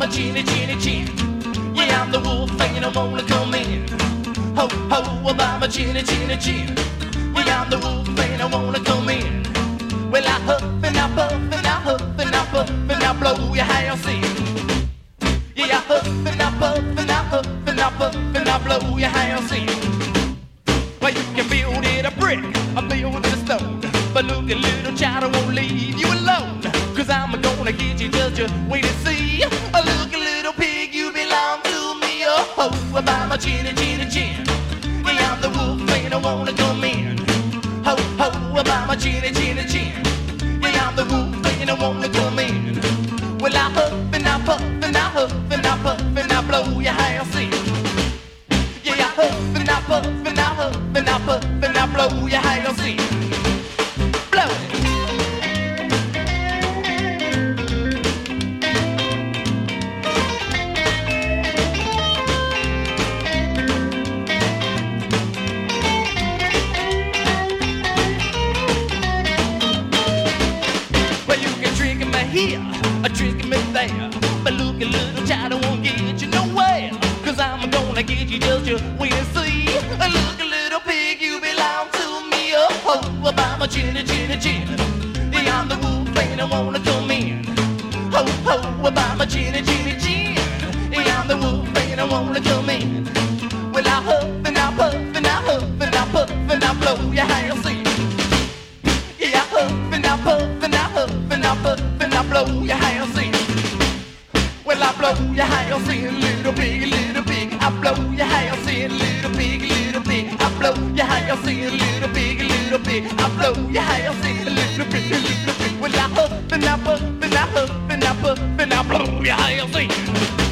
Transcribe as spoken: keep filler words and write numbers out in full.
chinny, chinny, chin. Yeah, I'm the wolf and I wanna come in. Ho, ho, about my chinny, chinny, chin. Yeah, I'm the wolf and I wanna come in. Well, I huff and I puff and I huff and I puff and I blow your house in. Yeah, I huff and I puff and I huff and I puff and I blow your house in. Well, you can build it a brick, or build it a stone, but look, a little child, I won't leave you alone. Cause I'm gonna get you, just you wait and see. Oh, look, a little pig, you belong to me. Oh, ho, about my chinny, chinny, chin. Yeah, I'm the wolf and I wanna come in. Ho, ho, about my chinny, chinny, chin. Yeah, I'm the wolf and I wanna come in. Well, I huff and I puff and I huff and I puff and I blow your house in. Yeah, I huff and I puff and I huff and I puff and I blow your house in. Blow it. Here, a tricking me there, but look, a little child, I won't get you nowhere. Cause I'm gonna get you, just you wait and see. A look, a little pig, you belong to me. Oh, ho, about my chinny, chinny, chin. Yeah, I'm the wolf and I wanna come in. Ho, ho, about my chinny, chinny, chin. Yeah, I'm the wolf and I wanna come in. Well, I huff and I puff and I huff and I puff and I blow your house in. Yeah, I huff and I puff and I huff and I puff and I blow your house in. Well, I blow your house in, little pig, little pig. I blow your house in, little pig, little pig. I blow your house in, little pig, little pig. I blow your house in, little pig, little pig. Well, I huff and I puff and I huff and I puff and I blow your house in.